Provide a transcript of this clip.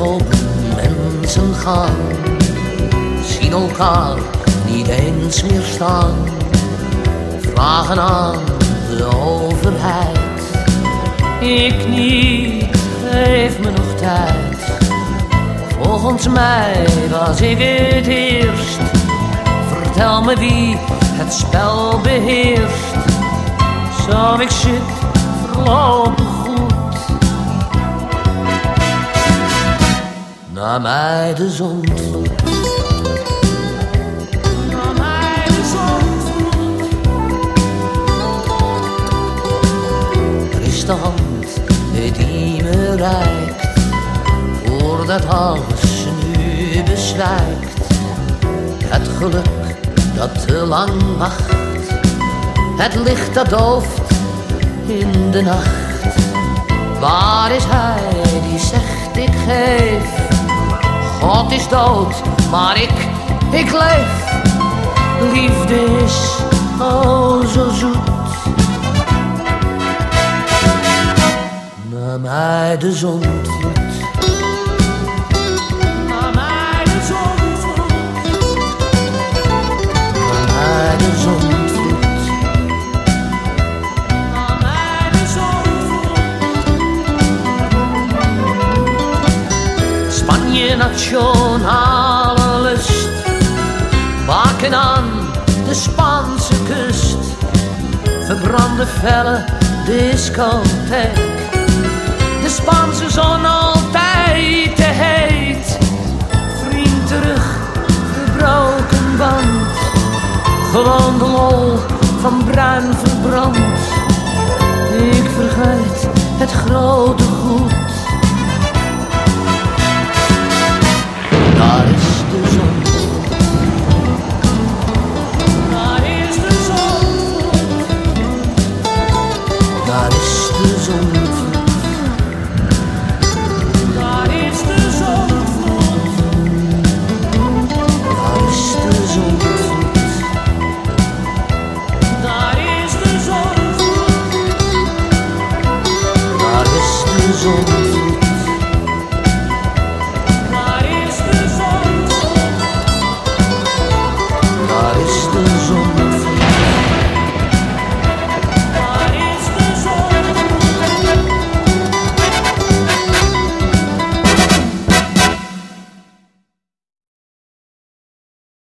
komen mensen gaan, zien elkaar niet eens meer staan, vragen aan de overheid. Ik niet, geef me nog tijd. Volgens mij was ik het eerst. Vertel me wie het spel beheerst. Zo ik zit voorlopig goed. Na mij de zondvloed. Na mij de zondvloed. Er is de hand die me reikt, voordat alles nu bezwijkt. Het geluk dat te lang wacht, het licht dat dooft in de nacht. Waar is hij die zegt ik geef? God is dood, maar ik leef. Liefde is oh zo zoet. Na mij de zondvloed. Na mij de zondvloed. Na mij de zondvloed. Na mij de zondvloed. Spanje nationale lust, waken aan de Spaanse kust, verbrande felle discotheek. De Spaanse zon altijd te heet. Vriend terug, verbroken band. Gewoon de lol van bruin verbrand. Ik vergeet het grote goed. Daar is de zon. Daar is de zon. Daar is de zon. Zon.